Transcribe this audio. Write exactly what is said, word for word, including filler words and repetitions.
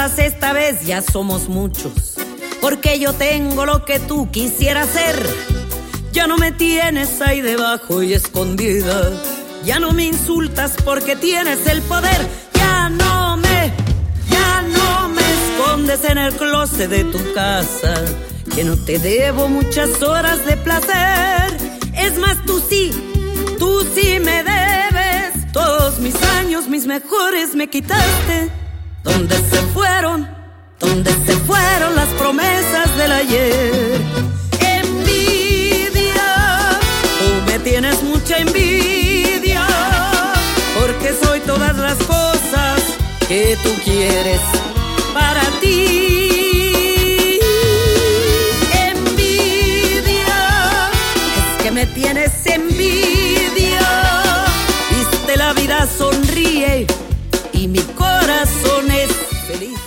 quizás esta vez ya somos muchos, porque yo tengo lo que tú quisieras ser. Ya no me tienes ahí debajo y escondida, ya no me insultas porque tienes el poder. Ya no me, ya no me escondes en el closet de tu casa, que no te debo muchas horas de placer. Es más, tú sí, tú sí me debes. Todos mis años, mis mejores me quitaste. ¿Dónde se fueron? ¿Dónde se fueron las promesas del ayer? Envidia, tú me tienes mucha envidia, porque soy todas las cosas que tú quieres para ti. Envidia, es que me tienes envidia. Viste, la vida sonríe y mi corazón es feliz.